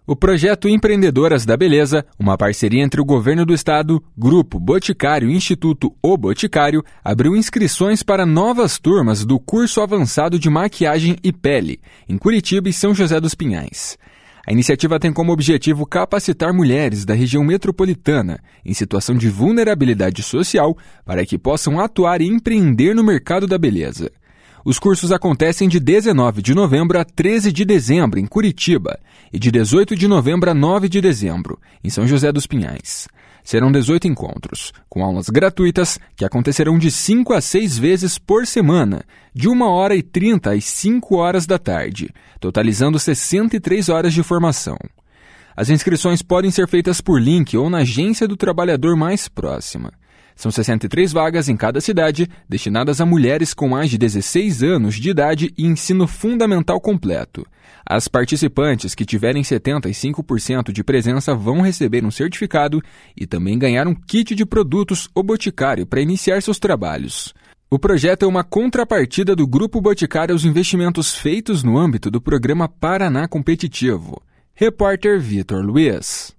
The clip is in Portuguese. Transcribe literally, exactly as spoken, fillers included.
O projeto Empreendedoras da Beleza, uma parceria entre o Governo do Estado, Grupo Boticário e Instituto O Boticário, abriu inscrições para novas turmas do curso avançado de maquiagem e pele, em Curitiba e São José dos Pinhais. A iniciativa tem como objetivo capacitar mulheres da região metropolitana em situação de vulnerabilidade social para que possam atuar e empreender no mercado da beleza. Os cursos acontecem de dezenove de novembro a treze de dezembro, em Curitiba, e de dezoito de novembro a nove de dezembro, em São José dos Pinhais. Serão dezoito encontros, com aulas gratuitas que acontecerão de cinco a seis vezes por semana, de uma hora e trinta às cinco horas da tarde, totalizando sessenta e três horas de formação. As inscrições podem ser feitas por link ou na agência do trabalhador mais próxima. São sessenta e três vagas em cada cidade, destinadas a mulheres com mais de dezesseis anos de idade e ensino fundamental completo. As participantes que tiverem setenta e cinco por cento de presença vão receber um certificado e também ganhar um kit de produtos O Boticário para iniciar seus trabalhos. O projeto é uma contrapartida do Grupo Boticário aos investimentos feitos no âmbito do programa Paraná Competitivo. Repórter Vitor Luiz.